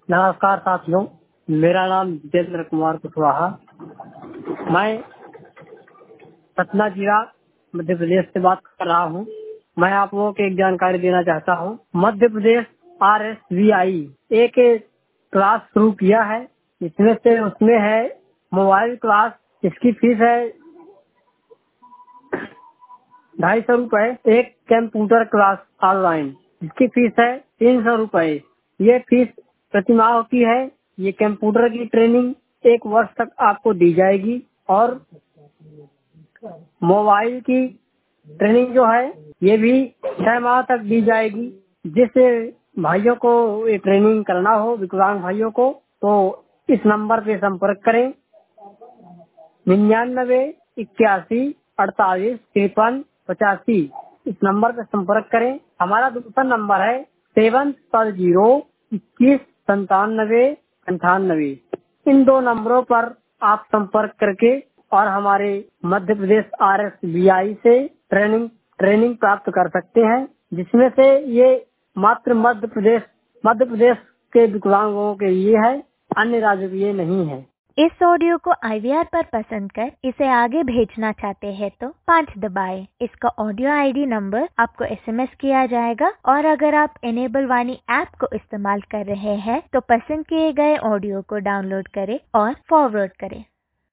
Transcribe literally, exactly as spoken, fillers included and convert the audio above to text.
नमस्कार साथियों, मेरा नाम जितेंद्र कुमार कुशवाहा। मैं सतना जिला मध्य प्रदेश से बात कर रहा हूँ। मैं आप लोगों को एक जानकारी देना चाहता हूँ। Madhya Pradesh R S V I एक क्लास शुरू किया है। इसमें से उसमें है मोबाइल क्लास। इसकी फीस है ढाई सौ रूपए। एक कंप्यूटर क्लास ऑनलाइन, इसकी फीस है तीन सौ रूपए। ये फीस प्रतिमाह होती है। ये कंप्यूटर की ट्रेनिंग एक वर्ष तक आपको दी जाएगी और मोबाइल की ट्रेनिंग जो है ये भी छह माह तक दी जाएगी। जिस भाइयों को ये ट्रेनिंग करना हो, विकलांग भाइयों को, तो इस नंबर पे संपर्क करें निन्यानवे इक्यासी अड़तालीस तिरपन पचासी। इस नंबर पे संपर्क करें। हमारा दूसरा नंबर है सेवन पर जीरो इक्कीस संतानवे अंठानवे। इन दो नंबरों पर आप संपर्क करके और हमारे Madhya Pradesh R S B I से ट्रेनिंग ट्रेनिंग प्राप्त कर सकते हैं, जिसमें से ये मात्र मध्य प्रदेश मध्य प्रदेश के विकलांगों के लिए है, अन्य राज्यों के लिए नहीं है। इस ऑडियो को आई वी आर पर पसंद कर इसे आगे भेजना चाहते हैं तो पाँच दबाएं। इसका ऑडियो आई डी नंबर आपको एस एम एस किया जाएगा और अगर आप इनेबल वाणी ऐप को इस्तेमाल कर रहे हैं तो पसंद किए गए ऑडियो को डाउनलोड करें और फॉरवर्ड करें।